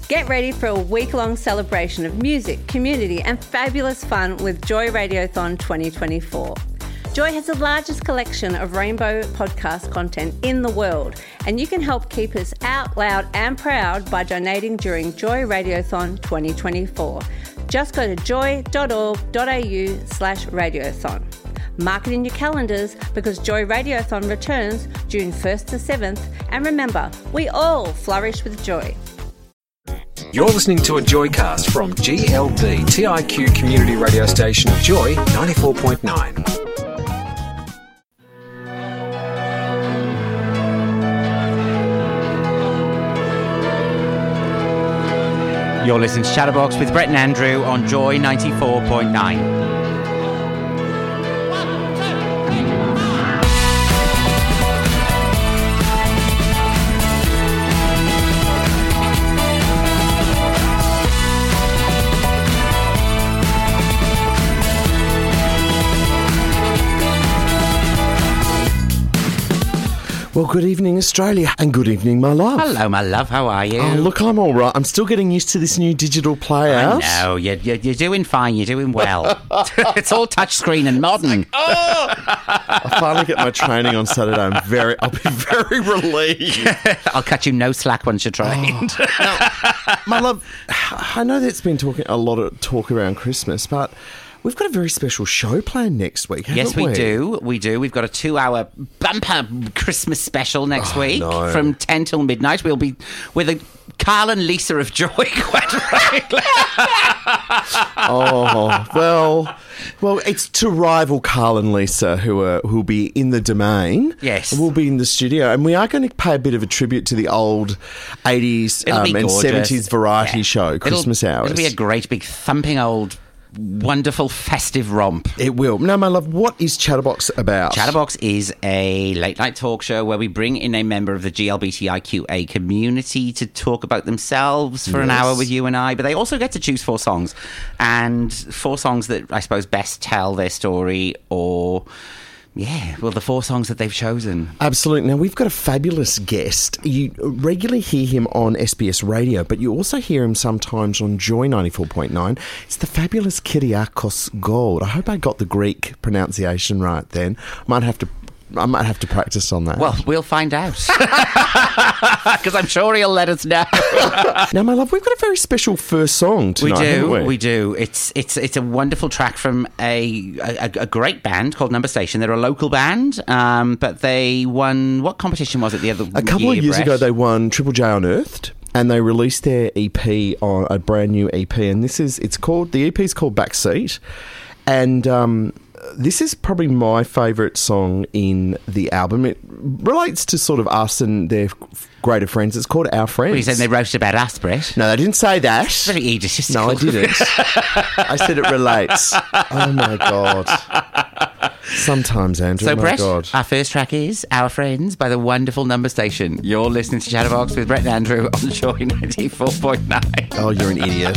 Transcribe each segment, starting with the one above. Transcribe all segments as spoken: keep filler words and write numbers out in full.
Get ready for a week-long celebration of music, community and fabulous fun with Joy Radiothon twenty twenty-four. Joy has the largest collection of rainbow podcast content in the world, and you can help keep us out loud and proud by donating during Joy Radiothon twenty twenty-four. Just go to joy.org.au slash radiothon. Mark it in your calendars because Joy Radiothon returns June first to seventh, and remember, we all flourish with joy. You're listening to a Joycast from G L D T I Q community radio station Joy ninety-four point nine. You're listening to Chatterbox with Brett and Andrew on Joy ninety-four point nine. Well, good evening, Australia, and good evening, my love. Hello, my love. How are you? Oh, look, I'm all right. I'm still getting used to this new digital playout. I know. You're, you're, you're doing fine. You're doing well. It's all touchscreen and modern. Like, oh! I finally get my training on Saturday. I'm very, I'll be very relieved. I'll cut you no slack once you're trained. Oh. Now, my love, I know there's been talking a lot of talk around Christmas, but we've got a very special show planned next week, haven't yes, we, we do. We do. We've got a two-hour bumper Christmas special next Oh, week no. from ten till midnight. We'll be with a Carl and Lisa of Joy, quite frankly. Oh, well, well, it's to rival Carl and Lisa, who are who'll be in the domain. Yes. We'll be in the studio, and we are going to pay a bit of a tribute to the old eighties It'll be um, and gorgeous. seventies variety Yeah. show, Christmas it'll, Hours. It'll be a great big thumping old wonderful festive romp. It will. Now, my love, what is Chatterbox about? Chatterbox is a late-night talk show where we bring in a member of the G L B T I Q A community to talk about themselves for an Yes. hour with you and I, but they also get to choose four songs, and four songs that I suppose best tell their story, or yeah, well, the four songs that they've chosen. Absolutely. Now, we've got a fabulous guest. You regularly hear him on S B S Radio, but you also hear him sometimes on Joy ninety-four point nine. It's the fabulous Kyriakos Gold. I hope I got the Greek pronunciation right then. Might have to... I might have to practice on that. Well, we'll find out. Because I'm sure he'll let us know. Now, my love, we've got a very special first song tonight, we do, haven't we? we do. It's it's it's a wonderful track from a a, a great band called Number Station. They're a local band, um, but they won, what competition was it the other year? A couple of years Brett? ago, they won Triple J Unearthed, and they released their E P on a brand new E P. And this is, it's called, the E P is called Backseat. And um, this is probably my favourite song in the album. It relates to sort of us and their greater friends. It's called Our Friends. Well, you said they wrote about us, Brett. No, they didn't say that. Very egotistical. No, I didn't. I said it relates. Oh, my God. Sometimes, Andrew. So, my Brett, God. our first track is Our Friends by the wonderful Number Station. You're listening to Chatterbox with Brett and Andrew on Joy ninety-four point nine. Oh, you're an idiot.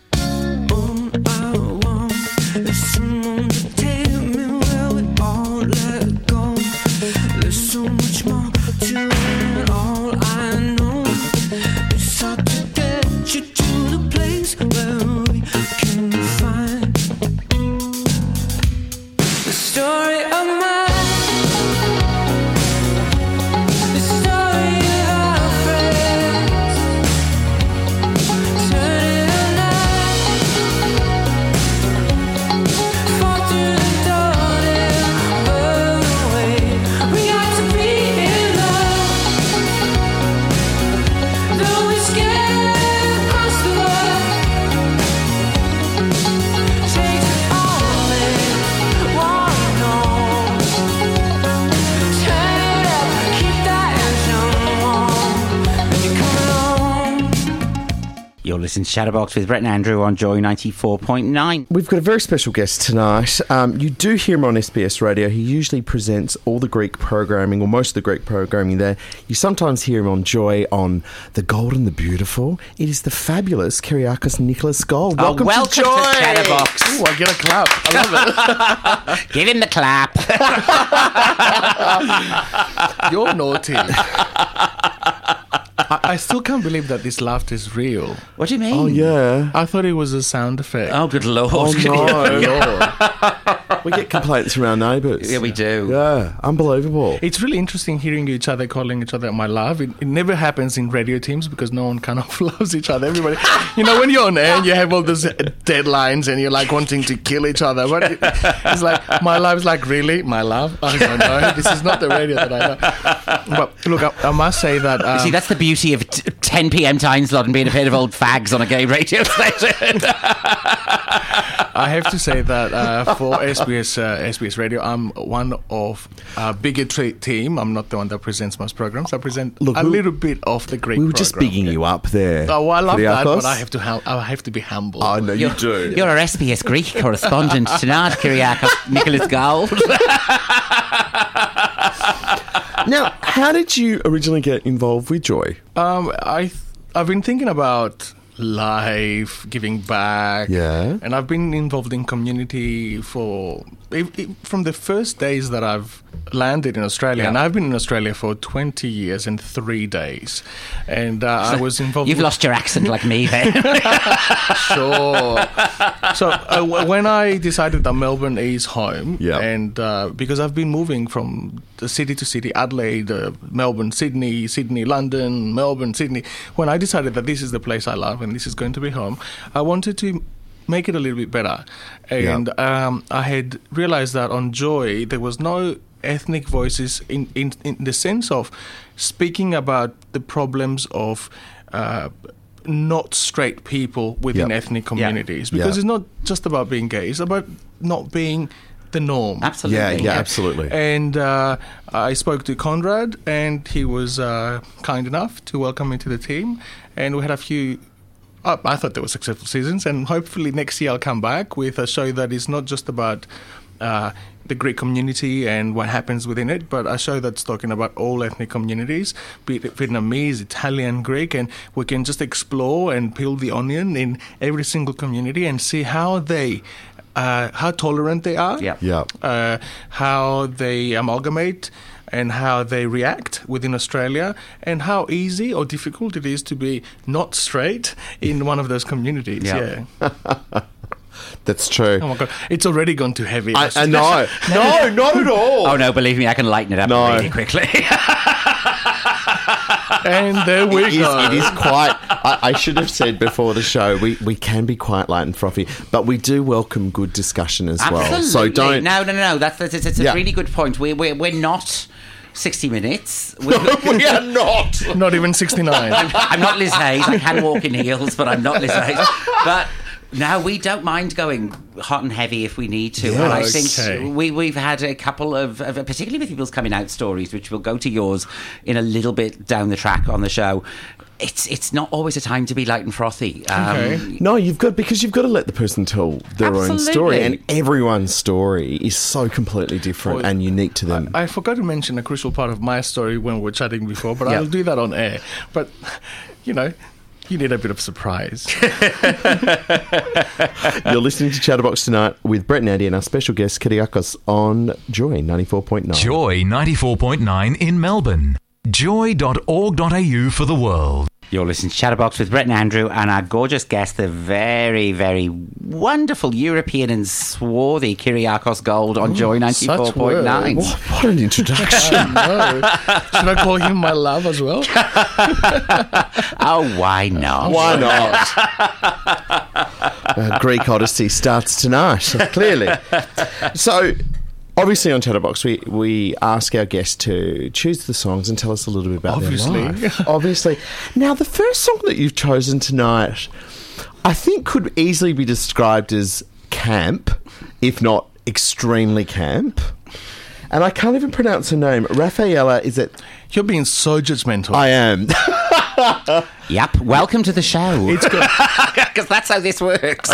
Listen to Chatterbox with Brett and Andrew on Joy ninety-four point nine. We've got a very special guest tonight. Um, you do hear him on S B S Radio. He usually presents all the Greek programming, or most of the Greek programming there. You sometimes hear him on Joy on The Gold and the Beautiful. It is the fabulous Kyriakos Nicholas Gold. Welcome, oh, welcome to Joy. to Chatterbox. Ooh, I get a clap. I love it. Give him the clap. You're naughty. I, I still can't believe that this laughter is real. What do you mean? Oh, yeah. I thought it was a sound effect. Oh, good Lord. Oh, no. We get complaints from our neighbours. Yeah, we do. Yeah, unbelievable. It's really interesting hearing each other calling each other my love. It, it never happens in radio teams because no one kind of loves each other. Everybody, you know, when you're on air and you have all those deadlines and you're like wanting to kill each other. But it, it's like, my love's like, really? My love? I don't know. This is not the radio that I know. But look, I, I must say that. Um, You see, that's the beauty of t- ten p.m. time slot and being a pair of old fags on a gay radio station. I have to say that uh, for S B S uh, S B S Radio, I'm one of a bigger tra- team. I'm not the one that presents most programs. I present Look, a we- little bit of the Greek. We were just program. bigging you up there. Oh, well, I love that, Kyriakos. but I have to hum- I have to be humble. I know you You're, do. you're our S B S Greek correspondent tonight, Kyriakos Nicholas Gold. Now, how did you originally get involved with Joy? Um, I th- I've been thinking about life, giving back. Yeah. And I've been involved in community for if, if, from the first days that I've landed in Australia, Yeah. and I've been in Australia for twenty years and three days, and uh, I was involved. You've with- lost your accent like me there. Sure. So uh, w- when I decided that Melbourne is home, Yeah. and uh, because I've been moving from the city to city, Adelaide, uh, Melbourne, Sydney, Sydney, London, Melbourne, Sydney. When I decided that this is the place I love and this is going to be home, I wanted to make it a little bit better. And um, I had realized that on Joy there was no ethnic voices in, in, in the sense of speaking about the problems of uh, not straight people within Yep. ethnic communities. Yeah. Because it's not just about being gay, it's about not being the norm. Absolutely. Yeah, yeah, absolutely. And uh, I spoke to Conrad, and he was uh, kind enough to welcome me to the team. And we had a few, uh, I thought they were successful seasons. And hopefully next year I'll come back with a show that is not just about uh, the Greek community and what happens within it, but a show that's talking about all ethnic communities, be it Vietnamese, Italian, Greek, and we can just explore and peel the onion in every single community and see how they Uh, how tolerant they are, Yeah. Yeah. uh, how they amalgamate and how they react within Australia, and how easy or difficult it is to be not straight in one of those communities. Yeah. Yeah. That's true. Oh my God, it's already gone too heavy. I, I know. No, not at all. Oh, no, believe me, I can lighten it up No. really quickly. And there we It is, go. it is quite. I, I should have said before the show, we, we can be quite light and frothy, but we do welcome good discussion as well. Absolutely. So don't. No, no, no, no. That's, that's it's a Yeah. really good point. We're, we're, we're not sixty minutes. We're, we are not. Not even sixty-nine. I'm not Liz Hayes. I can walk in heels, but I'm not Liz Hayes. But no, we don't mind going hot and heavy if we need to. Yeah, and I okay. think we, we've had a couple of, of, particularly with people's coming out stories, which we'll go to yours in a little bit down the track on the show. It's it's not always a time to be light and frothy. Um, Okay. No, you've got because you've got to let the person tell their own Absolutely. story, and everyone's story is so completely different Well, and unique to them. I forgot to mention a crucial part of my story when we were chatting before, but Yeah. I'll do that on air. But, you know, you need a bit of surprise. You're listening to Chatterbox tonight with Brett and Andy and our special guest Kyriakos on Joy ninety-four point nine. Joy ninety-four point nine in Melbourne. joy dot org dot a u for the world. You're listening to Chatterbox with Brett and Andrew, and our gorgeous guest, the very, very wonderful European and swarthy Kyriakos Gold on Joy ninety-four point nine. words. What, what an introduction! No. Should I call him my love as well? Oh, why not? Why not? uh, Greek Odyssey starts tonight, clearly. So, obviously on Chatterbox, we, we ask our guests to choose the songs and tell us a little bit about Obviously. their life. Obviously. Now, the first song that you've chosen tonight, I think could easily be described as camp, if not extremely camp. And I can't even pronounce her name. Rafaela, is it? You're being so judgmental. I am. Yep, welcome to the show. It's good. Because that's how this works.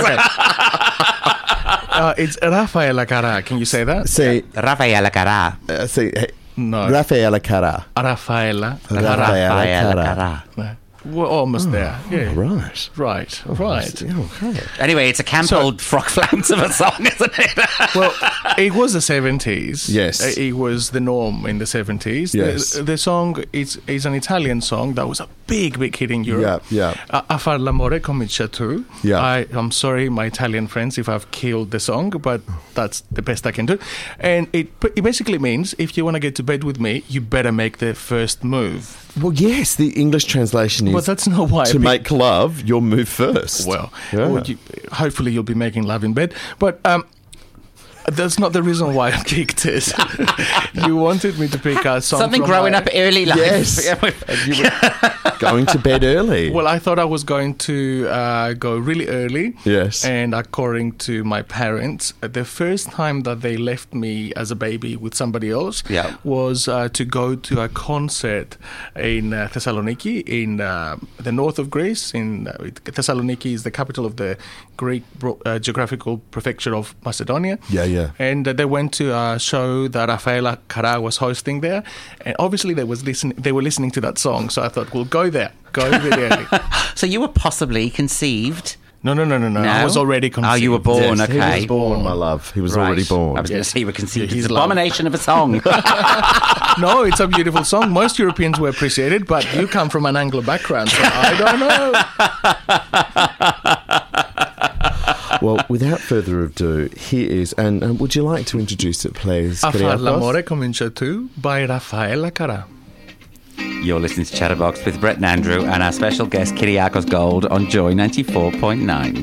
Uh, it's Rafaela Cara. Can you say that? See, Rafaela Cara. uh, see, hey, No. Rafaela Cara. Rafaela. Rafaela Rafaela Cara. Cara. No. We're almost there. Yeah. Right. Right. Right. Okay. Anyway, it's a camp So- old frock flounce of a song, isn't it? Well, it was the seventies. Yes. Uh, It was the norm in the seventies. Yes. The, the song is, is an Italian song that was a big, big hit in Europe. Yeah, yeah. A, a far l'amore comincia tu. Yeah. I, I'm sorry, my Italian friends, if I've killed the song, but that's the best I can do. And it, it basically means if you want to get to bed with me, you better make the first move. Well, yes, the English translation is But that's not why. to pe- make love, you'll move first. Well, Yeah. well, you, hopefully you'll be making love in bed. But um, that's not the reason why I kicked it. You wanted me to pick a song Something from growing my- up early life. Yes. And you were going to bed early. Well, I thought I was going to uh, go really early. Yes. And according to my parents, uh, the first time that they left me as a baby with somebody else Yeah. was uh, to go to a concert in uh, Thessaloniki, in uh, the north of Greece. In uh, Thessaloniki is the capital of the Greek bro- uh, geographical prefecture of Macedonia. Yeah, yeah. And uh, they went to a show that Rafaela Cara was hosting there, and obviously they was listen- they were listening to that song. So I thought, we'll go there, go really early. So you were possibly conceived. No, no, no, no, no. I No? was already conceived. Oh, you were born, Yes, okay. He was born, my love. He was Right. already born. I was going to Yes. say you were conceived. Yeah, It's he's an abomination of a song. No, it's a beautiful song. Most Europeans will appreciate it, but you come from an Anglo background, so I don't know. Well, without further ado, here is, and um, would you like to introduce it, please? A far Kyriakos? l'amore comincia tu by Rafaela Cara. You're listening to Chatterbox with Brett and Andrew and our special guest Kyriakos Gold on Joy ninety-four point nine.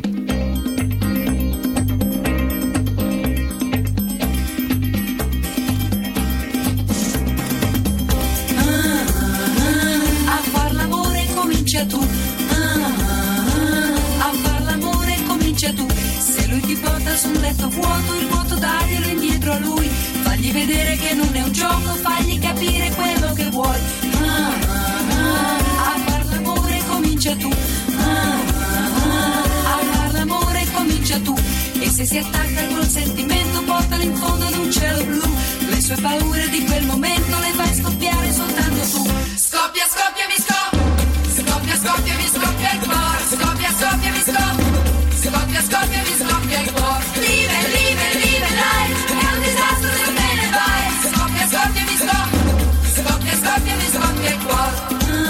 A far l'amore comincia tu. Ah, ah, a far l'amore comincia tu. Se lui ti porta su un letto vuoto, il vuoto daglielo indietro a lui. Fagli vedere che non è un gioco, fagli capire quello che vuoi. Ah, ah, a far l'amore comincia tu. Ah, ah, a far l'amore comincia tu. E se si attacca col sentimento, portalo in fondo ad un cielo blu. Le sue paure di quel momento le fai scoppiare soltanto tu. Scoppia, scoppia, mi scoppia. Scoppia, scoppia, mi scoppia il cuore. Scoppia, scoppia, mi scoppia. Scoppia, scoppia, mi scoppia il cuore. Live, live, live, dai. È un disastro se te ne vai. Scoppia, scoppia, mi scoppia. Scoppia, scoppia, mi scoppia il cuore.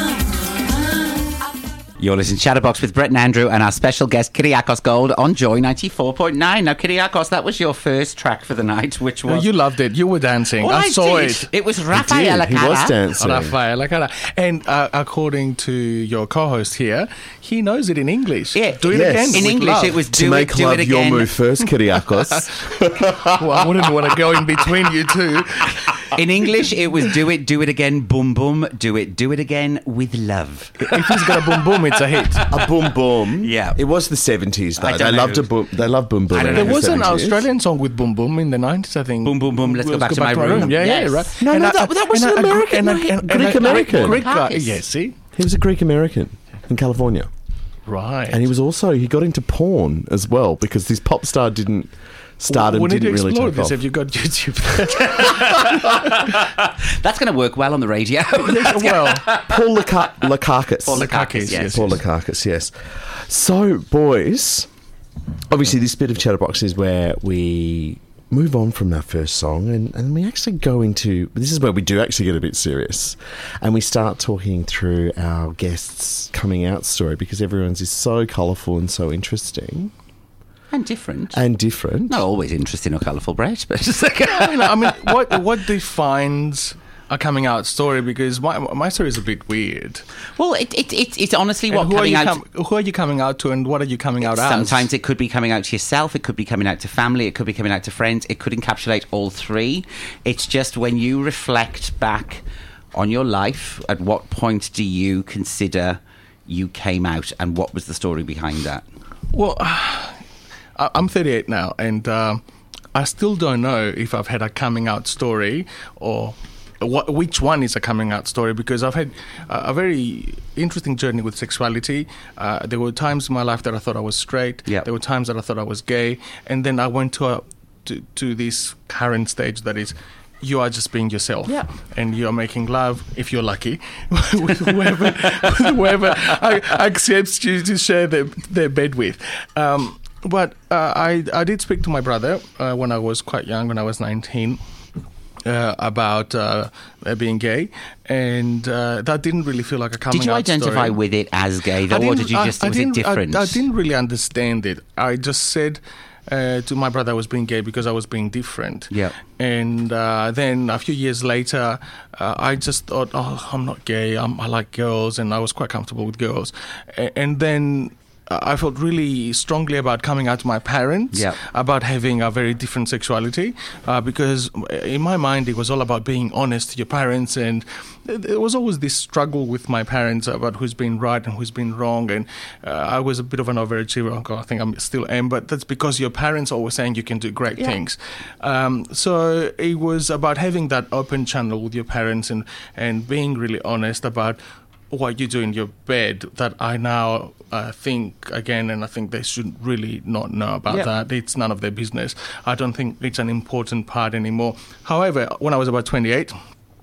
You're listening to Chatterbox with Brett and Andrew and our special guest Kyriakos Gold on Joy ninety-four point nine. Now, Kyriakos, that was your first track for the night, which No, was... you loved it. You were dancing. Oh, I, I saw did. it. It was He Rafaela did. He was Cara. dancing. Rafaela Cara. And uh, according to your co-host here, he knows it in English. Yeah. Do it Yes. again. In with English, love. it was To do make it, do love, it you'll again. move first, Kyriakos. Well, I wouldn't want to go in between you two. In English, it was do it, do it again, boom, boom, do it, do it again with love. If he's got a boom boom, it's a hit. A boom boom. Yeah. It was the seventies, though. I They don't know. loved a boom. They loved boom boom. I don't in know. the There was an seventies. Australian song with boom boom in the nineties, I think. Boom, boom, boom, let's go back to my room. Yeah, Yes. yeah, right. No, no, a- that- that was and an a- a- American, and a- no, and a- Greek a- American. Greek guy. Kakis. Yeah, see? He was a Greek American in California. Right. And he was also, he got into porn as well because this pop star didn't start and We need to didn't really explore take this. off. Have you got YouTube? That's going to work well on the radio. well, Paul Laka- Lakakis. Paul Lakakis, yes. yes. Paul Lakakis, yes. So, boys, obviously this bit of Chatterbox is where we move on from our first song and, and we actually go into, this is where we do actually get a bit serious and we start talking through our guests' coming out story because everyone's is so colourful and so interesting And different. and different. Not always interesting or colourful, Brett, but just like... I mean, I mean, what what defines a coming out story? Because my my story is a bit weird. Well, it, it, it, it's honestly And what who are coming you out... com- who are you coming out to, and what are you coming out as? Sometimes it could be coming out to yourself, it could be coming out to family, it could be coming out to friends, it could encapsulate all three. It's just when you reflect back on your life, at what point do you consider you came out and what was the story behind that? Well, I- I'm thirty-eight now, and uh, I still don't know if I've had a coming out story or what, which one is a coming out story, because I've had uh, a very interesting journey with sexuality. Uh, there were times in my life that I thought I was straight. Yeah. There were times that I thought I was gay, and then I went to a to, to this current stage that is, you are just being yourself. Yeah. And you're making love, if you're lucky, with whoever, with whoever accepts you to share their, their bed with. Um, but uh, I, I did speak to my brother uh, when I was quite young, when I was nineteen. Uh, about uh, being gay, and uh, that didn't really feel like a coming out story. Did you identify with it as gay, though, or did you just, I, I was it different? I, I didn't really understand it. I just said uh, to my brother I was being gay because I was being different. Yeah. And uh, then a few years later, uh, I just thought, oh, I'm not gay, I'm, I like girls, and I was quite comfortable with girls. A- and then I felt really strongly about coming out to my parents, yeah. about having a very different sexuality, uh, because in my mind it was all about being honest to your parents, and there was always this struggle with my parents about who's been right and who's been wrong, and uh, I was a bit of an overachiever. I think I still am, but that's because your parents are always saying you can do great yeah. things. Um, so it was about having that open channel with your parents and, and being really honest about what you do in your bed, that I now uh, think again, and I think they should really not know about yeah. that. It's none of their business. I don't think it's an important part anymore. However, when I was about twenty-eight,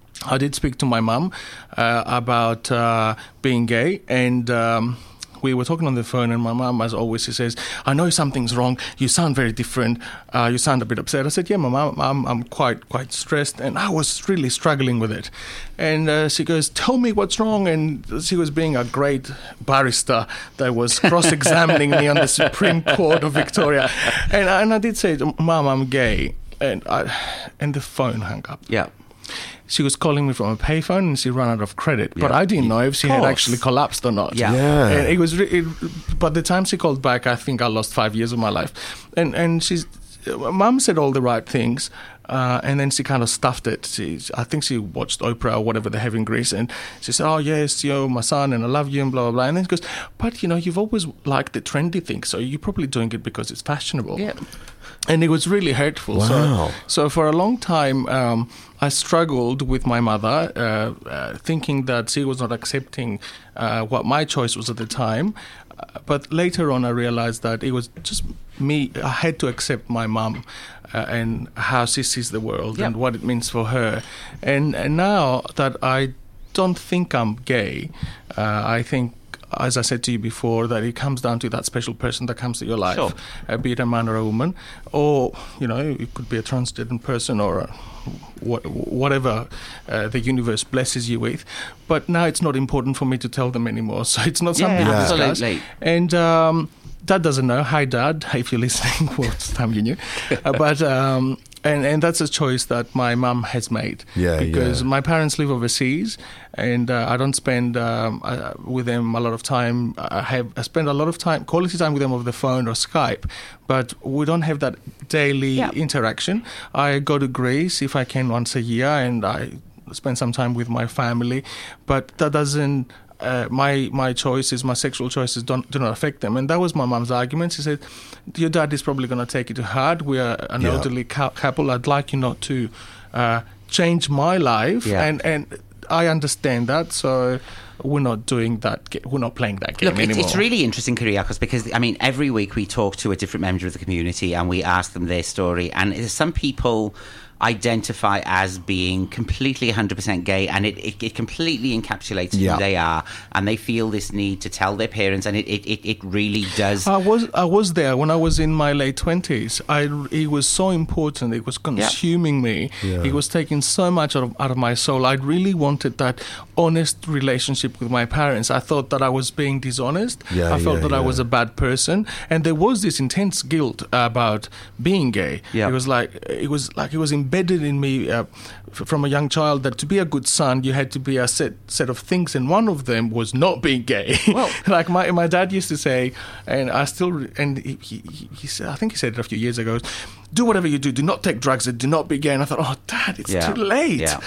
I did speak to my mum uh, about uh, being gay, and um, we were talking on the phone, and my mum, as always, she says, I know something's wrong, you sound very different, uh, you sound a bit upset. I said, yeah, my mum, I'm, I'm quite quite stressed, and I was really struggling with it. And uh, she goes, tell me what's wrong. And she was being a great barrister that was cross-examining me on the Supreme Court of Victoria. And, and I did say, Mum, I'm gay. And, I, and the phone hung up. Yeah. She was calling me from a payphone, and she ran out of credit. Yeah. But I didn't know if she had course. actually collapsed or not. Yeah. Yeah. And it was. Re- it, by the time she called back, I think I lost five years of my life. And and she's, Mum said all the right things, uh, and then she kind of stuffed it. She, I think she watched Oprah or whatever they have in Greece, and she said, "Oh yes, you're my son, and I love you," and blah blah blah. And then she goes, "But you know, you've always liked the trendy thing, so you're probably doing it because it's fashionable." Yeah. And it was really hurtful. Wow. So, so for a long time, um, I struggled with my mother, uh, uh, thinking that she was not accepting uh, what my choice was at the time. Uh, but later on, I realized that it was just me. I had to accept my mum uh, and how she sees the world Yep. and what it means for her. And, and now that I don't think I'm gay, uh, I think, as I said to you before, that it comes down to that special person that comes to your life, Sure. uh, be it a man or a woman, or, you know, it could be a transgender person or a, wh- whatever uh, the universe blesses you with. But now it's not important for me to tell them anymore, so it's not something Yeah, to discuss. absolutely. And um, Dad doesn't know. Hi, Dad, if you're listening. Well, it's time you knew. Uh, but... Um, And and that's a choice that my mum has made. Yeah, Because yeah. my parents live overseas, and uh, I don't spend um, uh, with them a lot of time. I have I spend a lot of time, quality time with them over the phone or Skype, but we don't have that daily Yeah. interaction. I go to Greece if I can once a year, and I spend some time with my family, but that doesn't. Uh, my my choices, my sexual choices don't do not affect them, and that was my mum's argument. She said, "Your dad is probably going to take it to heart. We are an Yeah. elderly cou- couple. I'd like you not to uh, change my life," Yeah. and and I understand that. So we're not doing that. Ga- we're not playing that game Look, it's, anymore. it's really interesting, Kyriakos, because, I mean, every week we talk to a different member of the community and we ask them their story. And some people identify as being completely one hundred percent gay, and it, it, it completely encapsulates Yeah. who they are, and they feel this need to tell their parents, and it, it, it, it really does. I was I was there when I was in my late twenties. I it was so important. It was consuming me. Yeah. It was taking so much out of, out of my soul. I really wanted that honest relationship with my parents. I thought that I was being dishonest. Yeah, I felt yeah, that I yeah. was a bad person, and there was this intense guilt about being gay. Yeah. It was like it was like it was embedded in me uh, f- from a young child that to be a good son you had to be a set set of things, and one of them was not being gay. Well- like my my dad used to say, and I still and he, he, he said, I think he said it a few years ago, do whatever you do, do not take drugs and do not be gay. And I thought, oh, Dad, it's Yeah. too late. Yeah.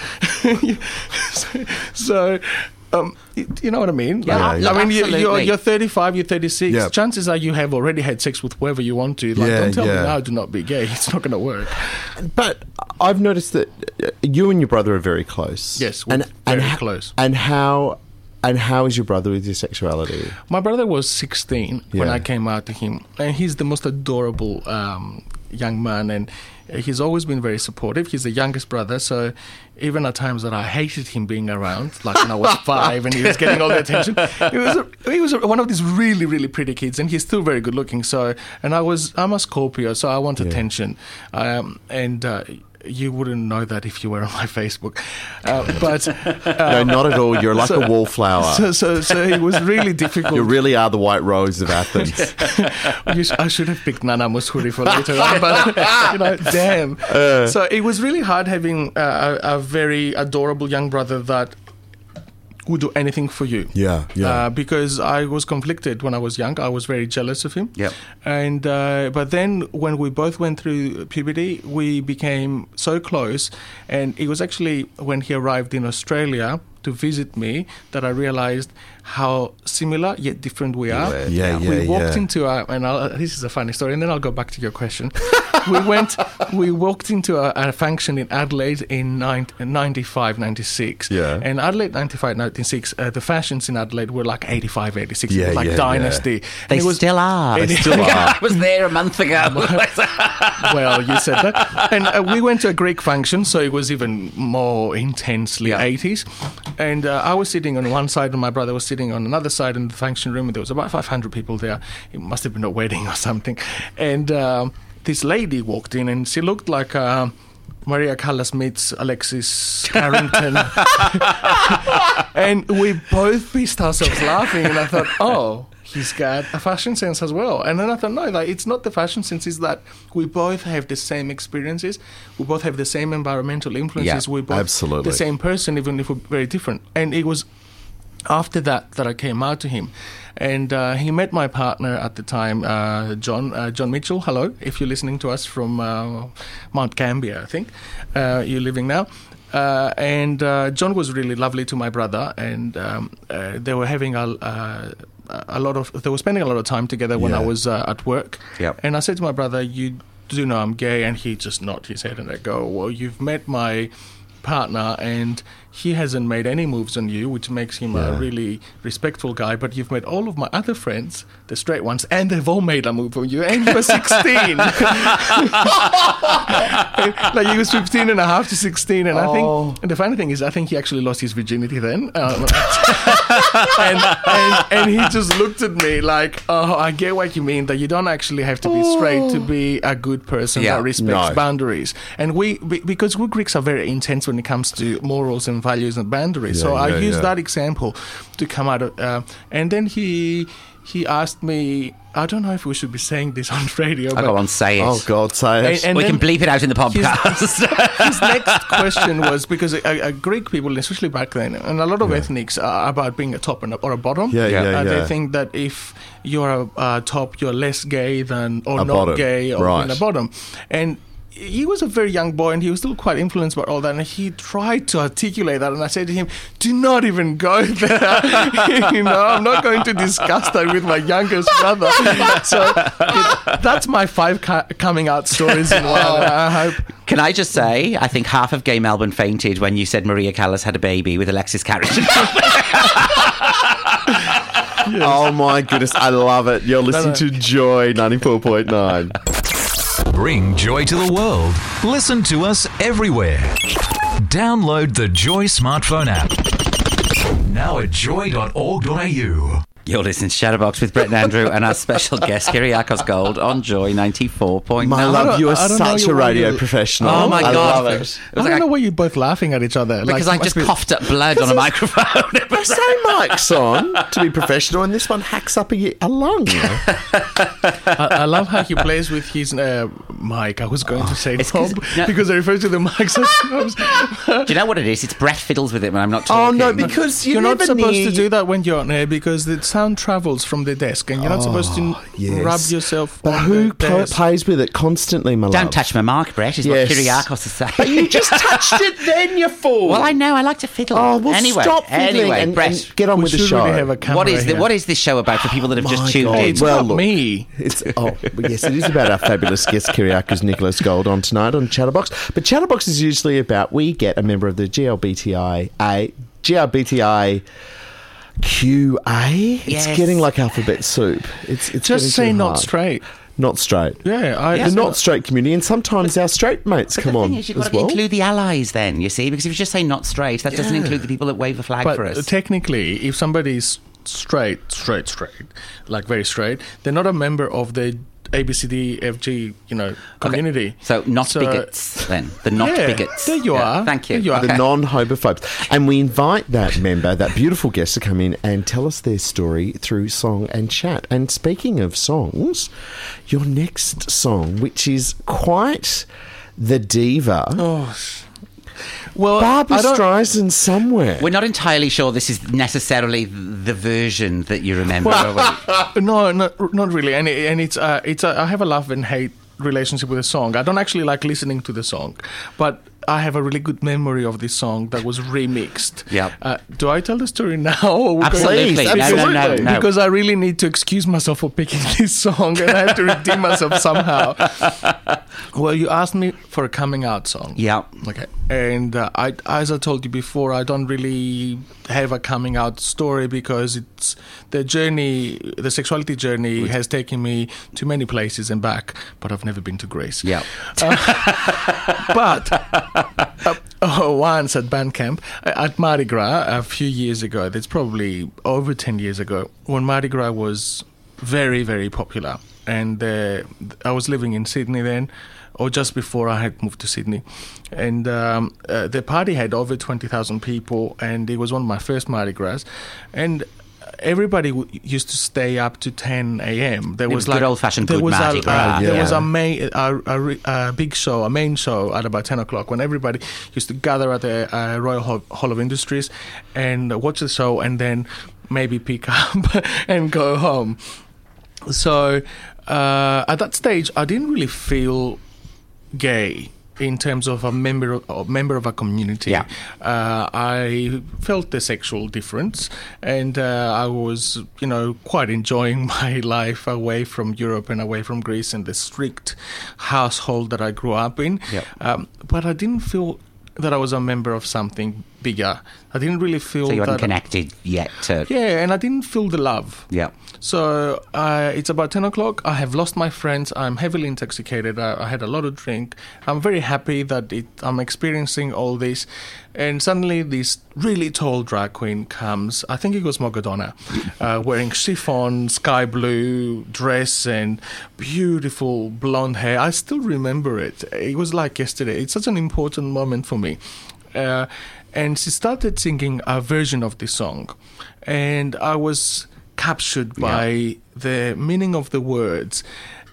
so, so um, you, you know what I mean? Yeah, Like, yeah, I mean, you, absolutely. you're, you're thirty-five, you're thirty-six. Yeah. Chances are you have already had sex with whoever you want to. Like, Yeah, don't tell yeah. me now, do not be gay. It's not going to work. But I've noticed that uh, you and your brother are very close. Yes, we're very close. And how and how is your brother with your sexuality? My brother was sixteen when Yeah. I came out to him, and he's the most adorable um, young man, and he's always been very supportive. He's the youngest brother, so even at times that I hated him being around, like when I was five and he was getting all the attention, he was a, he was a, one of these really, really pretty kids, and he's still very good looking. So, and I was I'm a Scorpio, so I want yeah. attention, um, and. Uh, You wouldn't know that if you were on my Facebook, uh, but no, uh, not at all. You're like so, a wallflower. So, so, so it was really difficult. You really are the White Rose of Athens. you sh- I should have picked Nana Mouskouri for later on, but you know, damn. Uh, so it was really hard having uh, a, a very adorable young brother that would do anything for you. Yeah, yeah. Uh, because I was conflicted when I was young. I was very jealous of him. Yep. And uh, but then when we both went through puberty, we became so close. And it was actually when he arrived in Australia to visit me that I realized how similar yet different we are. Yeah, yeah, yeah. We walked yeah. into a, and I'll, this is a funny story, and then I'll go back to your question. we went, we walked into a, a function in Adelaide in ninety-five, ninety-six. Yeah. And Adelaide ninety-five, ninety-six, uh, the fashions in Adelaide were like eighty-five, eighty-six. Yeah, it was like yeah, Dynasty. Yeah. They it was, still are. It, They still are. I was there a month ago. Well, you said that. And uh, we went to a Greek function, so it was even more intensely Yeah. eighties. And uh, I was sitting on one side and my brother was sitting on another side in the function room, and there was about five hundred people there. It must have been a wedding or something. And um, this lady walked in, and she looked like uh, Maria Callas meets Alexis Carrington. And we both pissed ourselves laughing, and I thought, oh, he's got a fashion sense as well. And then I thought, no, like, it's not the fashion sense, it's that we both have the same experiences, we both have the same environmental influences, Yeah, we both absolutely. the same person, even if we're very different. And it was after that that I came out to him. And uh, he met my partner at the time, uh, John uh, John Mitchell. Hello, if you're listening to us from uh, Mount Gambier, I think uh, you're living now. Uh, and uh, John was really lovely to my brother, and um, uh, they were having a, uh, a lot of, they were spending a lot of time together when Yeah. I was uh, at work. Yep. And I said to my brother, "You do know I'm gay?" And he just nodded his head, and I go, "Well, you've met my partner, and he hasn't made any moves on you, which makes him Yeah. a really respectful guy, but you've met all of my other friends, the straight ones, and they've all made a move on you, and you were sixteen." Like, he was fifteen and a half to sixteen, and I Oh. think, and the funny thing is, I think he actually lost his virginity then. Um, and, and, and he just looked at me like, "Oh, I get what you mean, that you don't actually have to be straight to be a good person Yeah. that respects No. boundaries." And we, be- because we Greeks are very intense when it comes to morals and values and boundaries. Yeah, so I yeah, used yeah. that example to come out of, uh, and then he he asked me, I don't know if we should be saying this on radio, I but go on, say it. Oh, God, say it. And- and we then can bleep it out in the podcast. his next question was, because uh, uh, Greek people, especially back then, and a lot of ethnics are about being a top and a, or a bottom. Yeah, yeah, Uh, yeah. They think that if you're a uh, top, you're less gay than, or A not bottom, gay, or right. in a bottom. And he was a very young boy, and he was still quite influenced by all that, and he tried to articulate that, and I said to him, "Do not even go there." You know, I'm not going to discuss that with my youngest brother. So it, that's my five ca- coming out stories in one. I hope. Can I just say, I think half of Gay Melbourne fainted when you said Maria Callas had a baby with Alexis Carrington. Oh, my goodness. I love it. You're listening to Joy ninety-four point nine. Bring joy to the world. Listen to us everywhere. Download the Joy smartphone app. Now at joy dot org dot a u. You're listening to Shadowbox with Brett and Andrew and our special guest, Kyriakos Gold, on Joy ninety-four point nine. My love, you are I don't know such a you- radio you- professional. Oh, my I God. love it. It was I don't like know I- why you're both laughing at each other. because like, I just must be- coughed up blood on a microphone. I say mic's on to be professional, and this one hacks up a, a lung. I, I love how he plays with his uh, mic. I was going to say It's 'cause- knob no. because I refer to the mics as knobs. Do you know what it is? It's Brett fiddles with it when I'm not Oh, talking. no, because you You're not never supposed need... to do that when you're on air because the sound travels from the desk, and you're not supposed to Yes. rub yourself. But on who the pl- desk. plays with it constantly, my love? Don't touch my mark, Brett, is Yes. what Kyriakos is saying. But you just touched it then, you fool. Well, I know, I like to fiddle. Oh, well, anyway, stop fiddling anyway, and, Brett, and get on We with the should show. really have a camera what is the, here. what is this show about for people that have just My tuned God. in? It's Well, not look. me. It's oh yes, it is about our fabulous guest Kyriakos Nicholas Gold on tonight on Chatterbox. But Chatterbox is usually about we get a member of the G L B T I A G L B T I Q A. It's Yes. getting like alphabet soup. It's it's Just getting say too not hard. straight. not straight. Yeah, I, The not straight community, and sometimes our straight mates But come the on thing is, you've as got to well. include the allies then, you see, because if you just say not straight, that doesn't include the people that wave a flag but for us. technically, if somebody's straight, straight, straight, like very straight, they're not a member of the A B C D F G, you know, community. Okay. So not So- bigots then. The not Yeah, bigots. there you Yeah, are. Thank you. There you are. Okay. The non-homophobes. And we invite that member, that beautiful guest, to come in and tell us their story through song and chat. And speaking of songs, your next song, which is quite the diva, Oh, well, Barbara I don't- Streisand somewhere. We're not entirely sure this is necessarily the version that you remember. are we? No, not not really. And it, and it's uh, it's uh, I have a love and hate relationship with the song. I don't actually like listening to the song, but I have a really good memory of this song that was remixed. Yeah. Uh, do I tell the story now? Or we're Absolutely. going- No, no, no, no. Because I really need to excuse myself for picking this song, and I have to redeem myself somehow. Well, you asked me for a coming out song. Yeah. Okay. And uh, I, as I told you before, I don't really have a coming out story because it's the journey, the sexuality journey has taken me to many places and back, but I've never been to Greece. Yeah. But uh, oh, once at band camp, uh, at Mardi Gras, a few years ago, that's probably over ten years ago, when Mardi Gras was very, very popular. And uh, I was living in Sydney then, or just before I had moved to Sydney. And um, uh, the party had over twenty thousand people, and it was one of my first Mardi Gras. And everybody w- used to stay up to ten a.m. There It was good old-fashioned there good was Mardi a, Gras, uh, There yeah. was a, main, a, a, re- a big show, a main show at about ten o'clock when everybody used to gather at the uh, Royal Hall, Hall of Industries and watch the show and then maybe pick up and go home. So uh, at that stage, I didn't really feel gay in terms of a member of, a member of a community. Yeah. Uh, I felt the sexual difference, and uh, I was, you know, quite enjoying my life away from Europe and away from Greece and the strict household that I grew up in. Yeah. Um, but I didn't feel that I was a member of something bigger. I didn't really feel So you hadn't that. connected yet to... Yeah, and I didn't feel the love. Yeah. So uh, it's about ten o'clock. I have lost my friends. I'm heavily intoxicated. I, I had a lot of drink. I'm very happy that it, I'm experiencing all this. And suddenly this really tall drag queen comes. I think it was Mogadona, uh, wearing chiffon, sky blue dress and beautiful blonde hair. I still remember it. It was like yesterday. It's such an important moment for me. Uh, and she started singing a version of this song. And I was captured by yeah. the meaning of the words.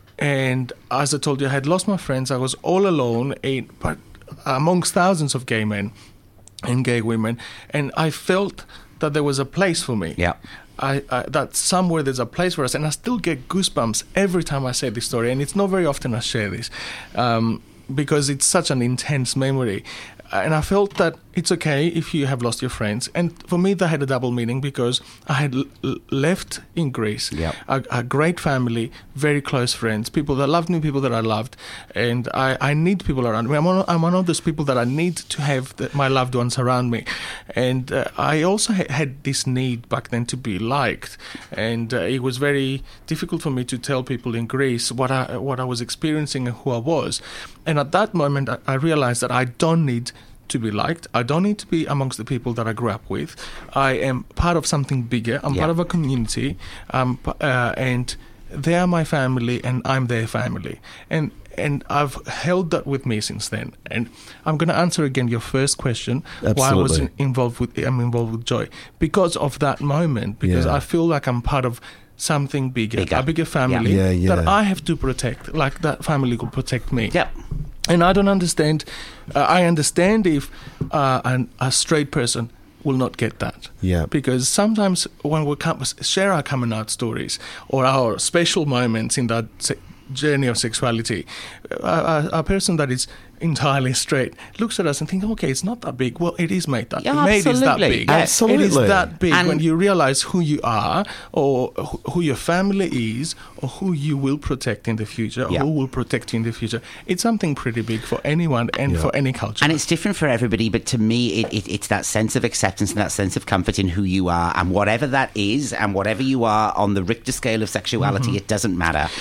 And as I told you, I had lost my friends. I was all alone, in, but amongst thousands of gay men and gay women. And I felt that there was a place for me. Yeah. I, I, that somewhere there's a place for us. And I still get goosebumps every time I say this story. And it's not very often I share this um, because it's such an intense memory. And I felt that it's okay if you have lost your friends. And for me, that had a double meaning because I had l- left in Greece yep. a, a great family, very close friends, people that loved me, people that I loved. And I, I need people around me. I'm one, I'm one of those people that I need to have the, my loved ones around me. And uh, I also ha- had this need back then to be liked. And uh, it was very difficult for me to tell people in Greece what I, what I was experiencing and who I was. And at that moment, I, I realized that I don't need to be liked. I don't need to be amongst the people that I grew up with. I am part of something bigger. I'm yeah. part of a community, um, uh, and they are my family, and I'm their family. And and I've held that with me since then. And I'm going to answer again your first question. Absolutely. Why I was in, involved with I'm involved with Joy because of that moment. Because yeah. I feel like I'm part of something bigger, bigger. a bigger family yeah. Yeah, yeah. that I have to protect. Like that family could protect me. Yep. And I don't understand. Uh, I understand if uh, an, a straight person will not get that. Yeah. Because sometimes when we come, share our coming out stories or our special moments in that se- journey of sexuality, a, a, a person that is entirely straight looks at us and thinks, okay, it's not that big. Well, it is made that Yeah, big. Made is that absolutely. big. Absolutely. It is that big And- when you realize who you are or wh- who your family is or who you will protect in the future or Yeah. who will protect you in the future. It's something pretty big for anyone and Yeah. for any culture. And it's different for everybody, but to me, it, it, it's that sense of acceptance and that sense of comfort in who you are, and whatever that is, and whatever you are on the Richter scale of sexuality, Mm-hmm. it doesn't matter.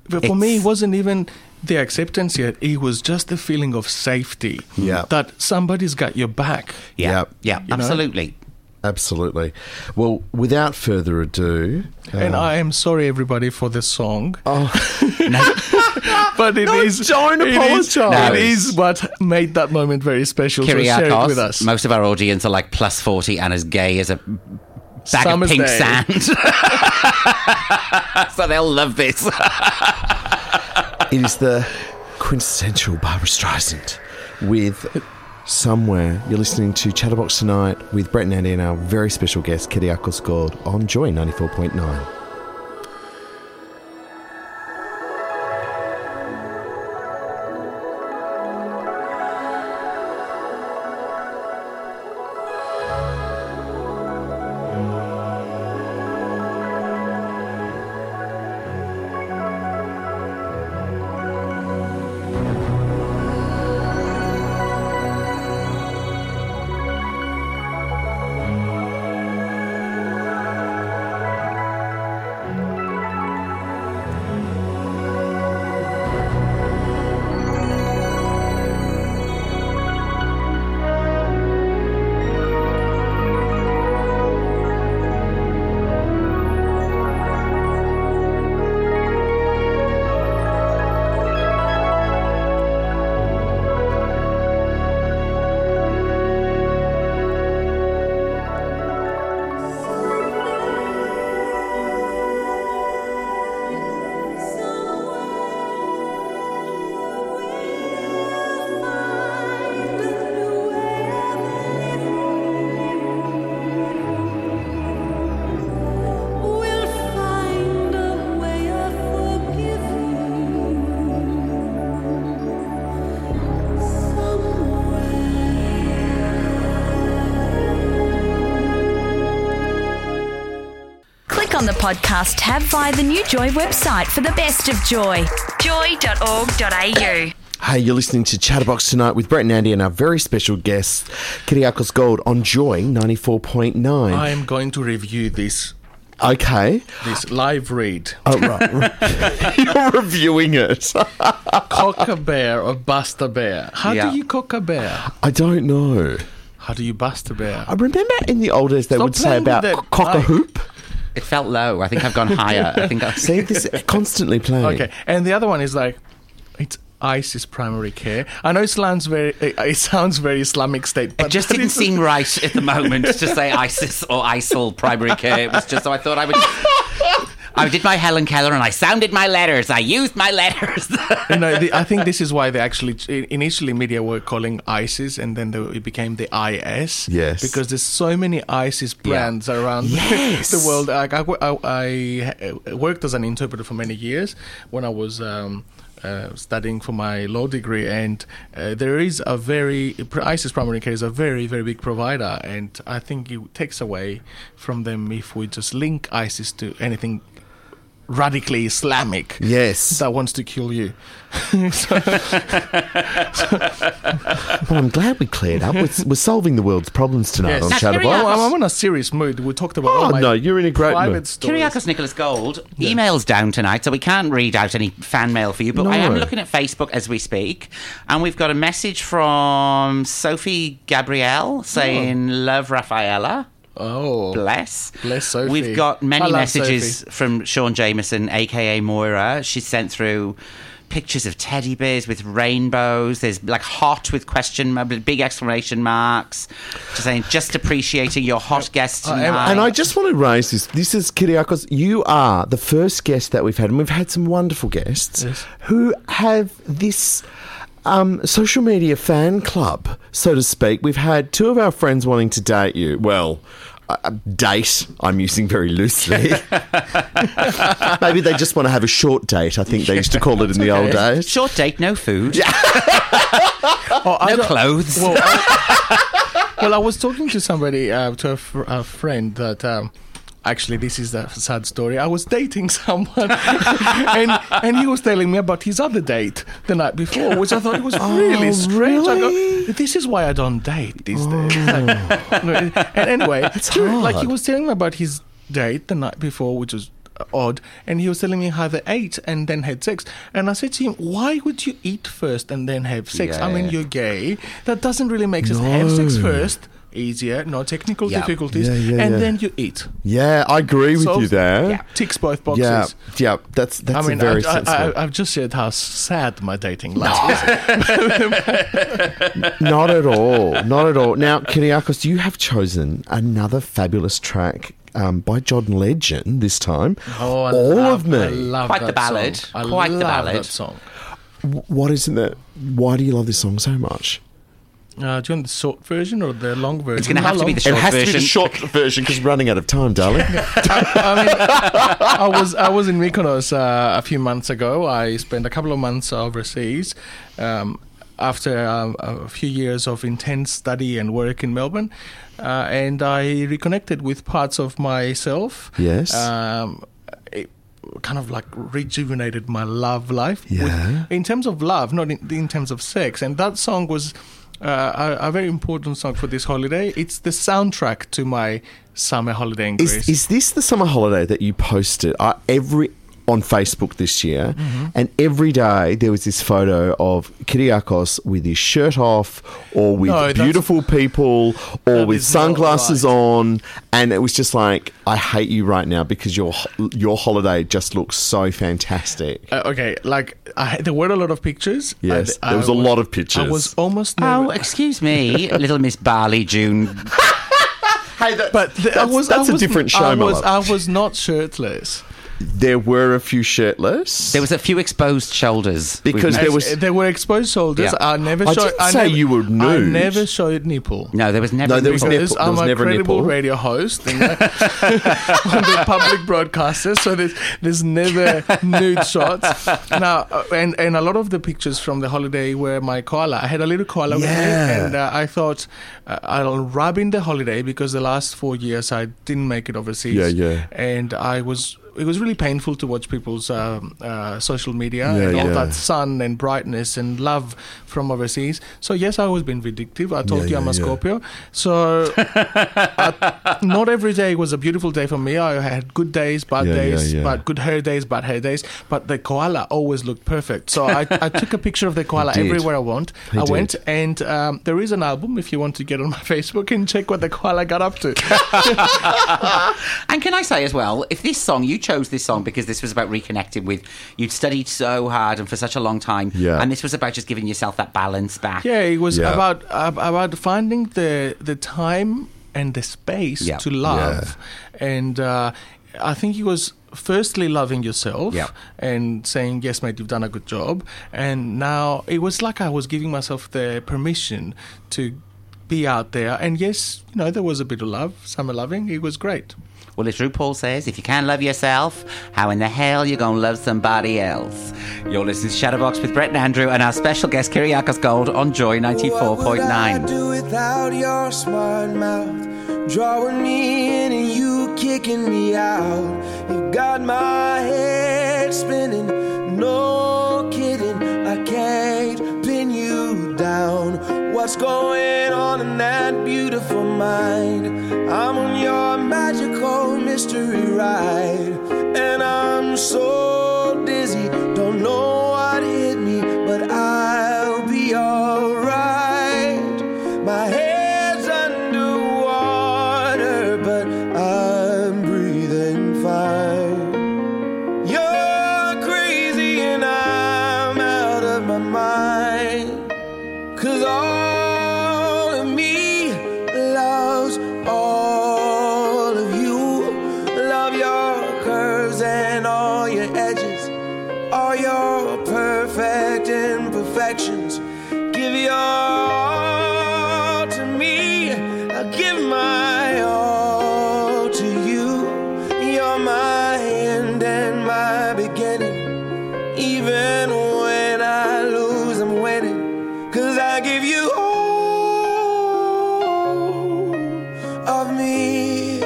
But for me, it It's- wasn't even the acceptance yet. It was just the feeling of safety. Yeah. That somebody's got your back. Yeah, Yep. yeah, You know? absolutely. Absolutely. Well, without further ado, And uh, I am sorry, everybody, for the song. oh, But it No, is. don't it is- apologise. It is what made that moment very special. So share it with us. Kyriakos, most of our audience are like plus forty and as gay as a bag Summer's of pink day. sand. So they'll love this. it is the quintessential Barbara Streisand with Somewhere. You're listening to Chatterbox Tonight with Brett and Andy and our very special guest, Kyriakos Gold, on Joy ninety-four point nine. Click on the podcast tab via the new Joy website for the best of Joy. joy dot org dot a u. Hey, you're listening to Chatterbox Tonight with Brett and Andy and our very special guest, Kyriakos Gold, on Joy ninety-four point nine. I am going to review this Okay. this live read. Oh, right. right. You're reviewing it. Cock a bear or bust a bear? How Yeah. do you cock a bear? I don't know. How do you bust a bear? I remember in the old days they Stop would say playing with about that cock a mic. hoop. It felt low. I think I've gone higher. I think I See, this constantly playing. Okay, and the other one is like, it's ISIS primary care. I know it sounds very, it sounds very Islamic State, but It just that didn't is- seem right at the moment to say ISIS or ISIL primary care. It was just so I thought I would. I did my Helen Keller and I sounded my letters. I used my letters. You know, the, I think this is why they actually initially media were calling ISIS, and then the, it became the I S. Yes. because there's so many ISIS brands around Yes. the world. Like I, I, I worked as an interpreter for many years when I was. Um, Uh, studying for my law degree, and uh, there is a very ISIS primary care is a very very big provider, and I think it takes away from them if we just link ISIS to anything radically Islamic Yes. that wants to kill you. Well, I'm glad we cleared up. We're, we're solving the world's problems tonight Yes. on Now, Chatterbox. Well, I'm, I'm in a serious mood. We talked about Oh, all my no, you're in a great private mood. stories. Kyriakos Nicholas Gold, email's down tonight, so we can't read out any fan mail for you, but I am No. looking at Facebook as we speak, and we've got a message from Sophie Gabrielle saying, love Rafaela. Oh, Bless. Bless Sophie. We've got many I love messages Sophie. from Sean Jameson, aka Moira. She sent through pictures of teddy bears with rainbows. There's like hot with question mark, big exclamation marks. She's saying, just appreciating your hot guest Uh, tonight. And I just want to raise this. This is Kyriakos. You are the first guest that we've had, and we've had some wonderful guests Yes. who have this um, social media fan club, so to speak. We've had two of our friends wanting to date you. Well, uh, date, I'm using very loosely. Maybe they just want to have a short date, I think they used to call it in the old days. Short date, no food, Oh, I no don't- clothes. Well, I, well, I was talking to somebody, uh, to a, fr- a friend that. Um, Actually, this is the sad story. I was dating someone, and and he was telling me about his other date the night before, which I thought was really Oh, strange. I really? go, this is why I don't date these days. and anyway, during- like he hard. was telling me about his date the night before, which was odd. And he was telling me how they ate and then had sex. And I said to him, why would you eat first and then have sex? Yeah. I mean, you're gay. That doesn't really make sense. Have sex first. Easier, no technical Yeah. difficulties, Yeah, yeah, and yeah. then you eat. Yeah, I agree with So- you there. Yeah. Ticks both boxes. Yeah, yeah, that's that's I mean, a very I, I, sensible. I, I've just said how sad my dating life is. Not at all, not at all. Now, Kyriakos, you have chosen another fabulous track um, by John Legend this time. Oh, I All love, of me. I love Quite that the ballad. Song. I Quite the love ballad. that song. W- What is it that? Why do you love this song so much? Uh, do you want the short version or the long version? It's going to How have to be long? the short it has version. to be the short version because we're running out of time, darling. I mean, I was I was in Mykonos uh, a few months ago. I spent a couple of months overseas um, after um, a few years of intense study and work in Melbourne, uh, and I reconnected with parts of myself. Yes. Um, it kind of like rejuvenated my love life. Yeah. With, in terms of love, not in, in terms of sex. And that song was uh, a, a very important song for this holiday. It's the soundtrack to my summer holiday in Greece. Is, is this the summer holiday that you posted uh, every on Facebook this year? Mm-hmm. And every day there was this photo of Kyriakos with his shirt off, or with No, that's- beautiful people, or That with is not sunglasses right. on, and it was just like, I hate you right now because your ho- your holiday just looks so fantastic. Uh, okay, like I, there were a lot of pictures. Yes, I- there was I a lot of pictures. I was almost never. Oh, excuse me, little Miss Barley June. Hey, that, but the, that's, I was, that's I a was, different show, I my was, love. I was not shirtless. There were a few shirtless. There was a few exposed shoulders. Because We've there no- was- Uh, there were exposed shoulders. Yeah. I never I showed. didn't I say never, you were I nude. never showed nipple. No, there was never. No, there was Because nipple. There I'm was a never credible nipple. radio host and, uh, on the public broadcaster, so there's, there's never nude shots. Now, uh, and, and a lot of the pictures from the holiday were my koala. I had a little koala with me, Yeah. and uh, I thought uh, I'll rub in the holiday because the last four years I didn't make it overseas. Yeah, yeah. And I was. It was really painful to watch people's um, uh, social media Yeah, and all yeah. that sun and brightness and love from overseas. So yes, I was being vindictive. I told Yeah, you I'm yeah, a yeah. Scorpio. So uh, not every day was a beautiful day for me. I had good days, bad Yeah, days, yeah, yeah. but good hair days, bad hair days. But the koala always looked perfect. So I, I took a picture of the koala did. everywhere I want. He I did. went, and um, there is an album if you want to get on my Facebook and check what the koala got up to. And can I say as well, if this song, you chose this song because this was about reconnecting with, you'd studied so hard and for such a long time, Yeah. and this was about just giving yourself that balance back. Yeah, it was Yeah. about uh, about finding the the time and the space Yeah. to love, and uh, I think it was firstly loving yourself Yeah. and saying, yes, mate, you've done a good job, and now it was like I was giving myself the permission to be out there, and yes, you know, there was a bit of love, summer loving. It was great. Well, as RuPaul says, if you can't love yourself, how in the hell you gonna love somebody else? You're listening to Shadowbox with Brett and Andrew and our special guest Kyriakos Gold on Joy ninety-four point nine. What would I do without your smart mouth? Drawing me in and you kicking me out. You got my head spinning, no kidding. I can't pin you down. What's going on in that beautiful mind? I'm on your magical mystery ride, and I'm so dizzy, don't know what hit me, but I'll be alright. My head's underwater, but I'm breathing fine. You're crazy and I'm out of my mind, 'cause all of me loves all of you. Love your curves and all your edges, all your perfect imperfections. Give your all to me, I give my all to you. You're my end and my beginning. Even when I lose, I'm winning, 'cause I give you all of me,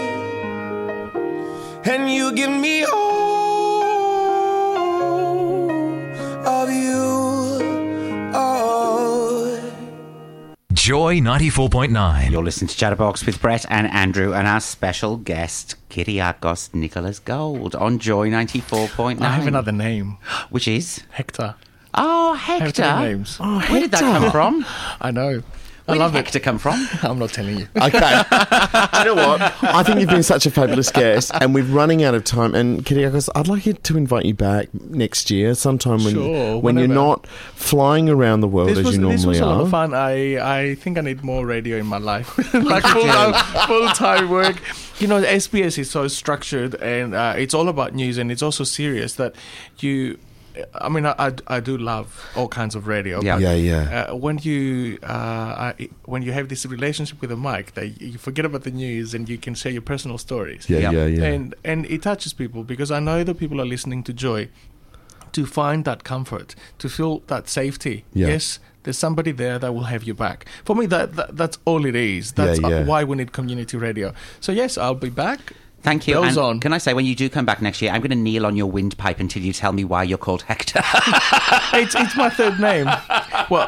and you give me all of you. Oh. Joy ninety-four point nine. You're listening to Chatterbox with Brett and Andrew and our special guest, Kyriakos Nicholas Gold on Joy ninety-four point nine. I have another name. Which is? Hector. Oh, I have Hector. two names. Oh, Where did that come from? I know. I Where love did it. Hector come from? I'm not telling you. Okay. You know what? I think you've been such a fabulous guest, and we're running out of time. And Kyriakos, I'd like you to invite you back next year, sometime when Sure, when you're whenever. not flying around the world This as was, you this normally was a lot are. of fun. I, I think I need more radio in my life. Like full-time, full-time work. You know, S B S is so structured, and uh, it's all about news, and it's also serious that you... I mean, I, I, I do love all kinds of radio. Yeah. but, Yeah, yeah. Uh, when you uh, I, when you have this relationship with a mic, that you forget about the news and you can share your personal stories. Yeah, Yeah. yeah, yeah. And and it touches people because I know that people are listening to Joy to find that comfort, to feel that safety. Yeah. Yes, there's somebody there that will have you back. For me, that, that that's all it is. That's Yeah, yeah. uh, why we need community radio. So yes, I'll be back. Thank you. Bells And on. can I say, when you do come back next year, I'm going to kneel on your windpipe until you tell me why you're called Hector. it's it's my third name. Well,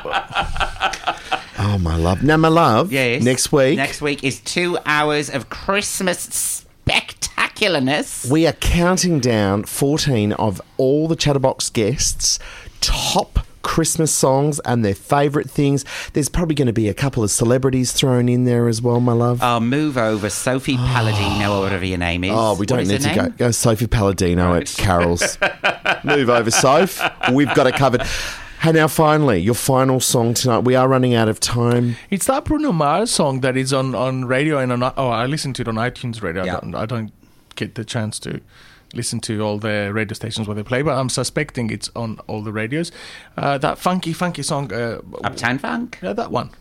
Oh, my love. Now, my love, Yes. next week, Next week is two hours of Christmas spectacularness. we are counting down fourteen of all the Chatterbox guests' top Christmas songs and their favourite things. There's probably going to be a couple of celebrities thrown in there as well, my love. Oh, move over, Sophie Palladino, or whatever your name is. Oh, we What don't is need her to go. name? Go Sophie Palladino Right. at Carol's. Move over, Soph. We've got it covered. Hey, now finally, your final song tonight. We are running out of time. it's that Bruno Mars song that is on, on radio and on. Oh, I listen to it on iTunes Radio. Yeah. I, don't, I don't get the chance to listen to all the radio stations where they play, but I'm suspecting it's on all the radios. Uh, that funky, funky song. Uh, Uptown Funk. Yeah, that one.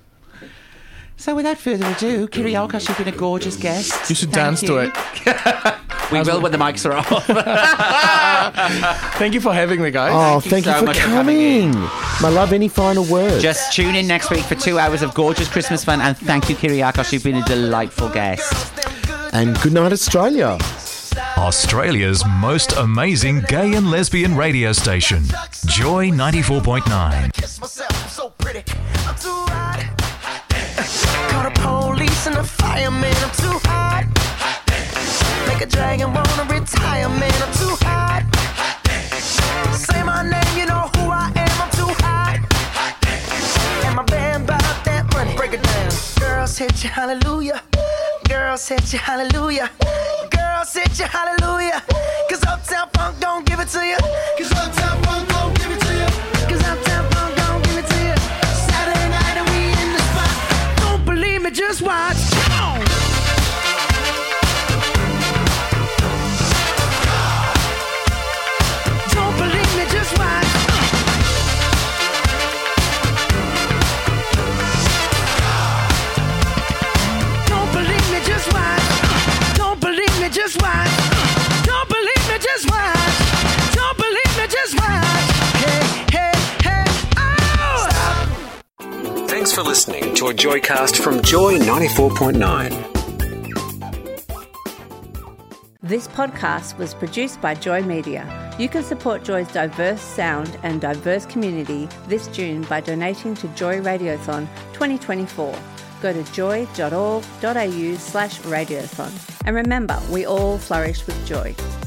So without further ado, Kyriakos, you've been a gorgeous guest. You should Thank dance you. to it. We will when the mics are off. Thank you for having me, guys. Oh, you thank you, so for much for coming. coming My love, any final words? Just tune in next week for two hours of gorgeous Christmas fun, and thank you, Kyriakos. You've been a delightful guest. And good night, Australia. Australia's most amazing gay and lesbian radio station. Joy ninety-four point nine. Kiss myself, I'm so pretty. I'm too hot. Call the police and the fireman. I'm too hot. Make a dragon wanna retire, man. I'm too hot. Say my name, you know who I am. I'm too hot. And my band about that money. Break it down. Girls hit you, hallelujah. Girls hit you, hallelujah. Girls hit you, hallelujah. Cause Uptown Funk don't give it to you. Cause Uptown Funk don't give it to you. Cause Uptown Funk don't give it to you. Saturday night and we in the spot. Don't believe me, just watch. Come on. Don't believe me, just watch. Don't believe me, just watch. Don't believe me, just watch. Don't believe me, just watch. Don't believe me, just watch. Hey, hey, hey, oh! Thanks for listening to a Joycast from Joy ninety-four point nine. This podcast was produced by Joy Media. You can support Joy's diverse sound and diverse community this June by donating to Joy Radiothon twenty twenty-four. Go to joy.org.au slash radiothon. And remember, we all flourish with joy.